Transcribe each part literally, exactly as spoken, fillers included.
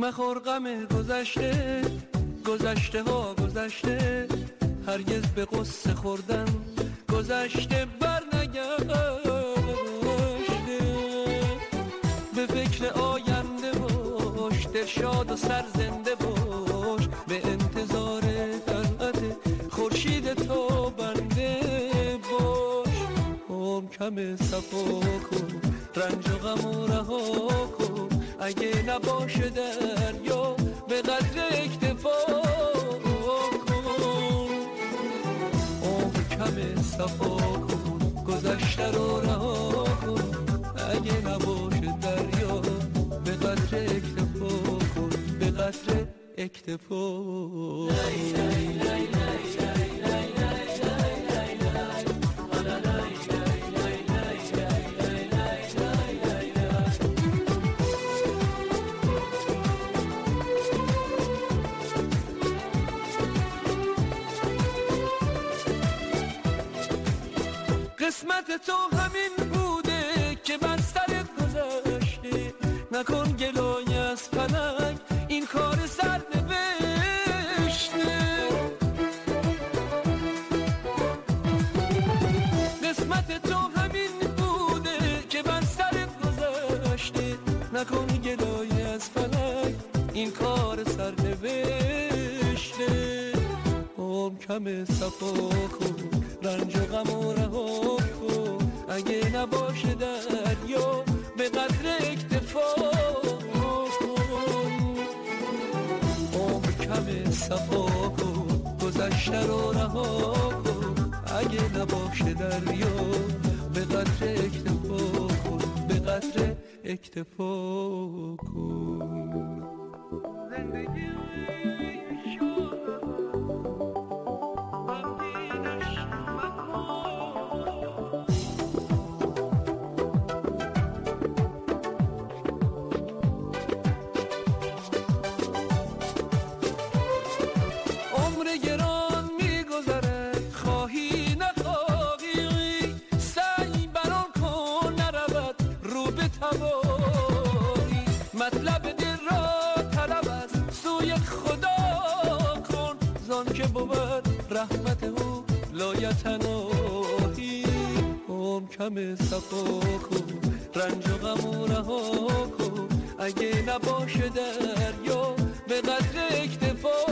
مخور غم گذشته، گذشته ها گذشته، هرگز به قصه خوردن گذشته بر نگشته. به فکر آینده باش، دلشاد و سرزنده باش، به انتظار طلعت خورشید تو بنده باش. عمر کم صفا کن، رنج و غم و رها کن، اگه نباشه دریا به قدر اکتفا کن. عمر کم صفا کن، گذشته رو رها کن، اگه نباشه دریا به قدر اکتفا کن، به قدر اکتفا. لای لای لای لای قسمت تو همین بوده که بر سرت گذشته. نکن گلای از فلک، این کار سر نوشته. قسمت تو همین بوده که بر سرت گذشته. نکن گلای از فلک، این کار سر نوشته. عمر کم صفا کن، رنج و غم و رها کن، اگه نباشه دریا به قدر اکتفا کن. عمر کم صفا کن، گذشته رو رها کن، اگه نباشه دریا به قدر اکتفا کن، به قدر اکتفا کن. زندگی مطلب دل را طلب است، سوی خدا کن، زان که بود رحمت او لایتناهی. عمر کم صفا کن، رنج و غم و رها کن، اگه نباشه دریا به قدر اکتفا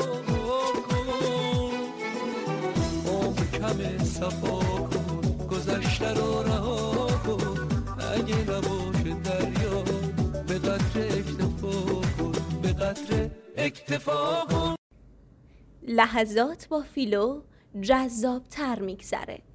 کن. عمر کم صفا کن، گذشته رو رها کن، اگه نباشه دریا به قدر اکتفا کن، به قدر اکتفا کن. لحظات با فیلو جذاب‌تر می‌گذره.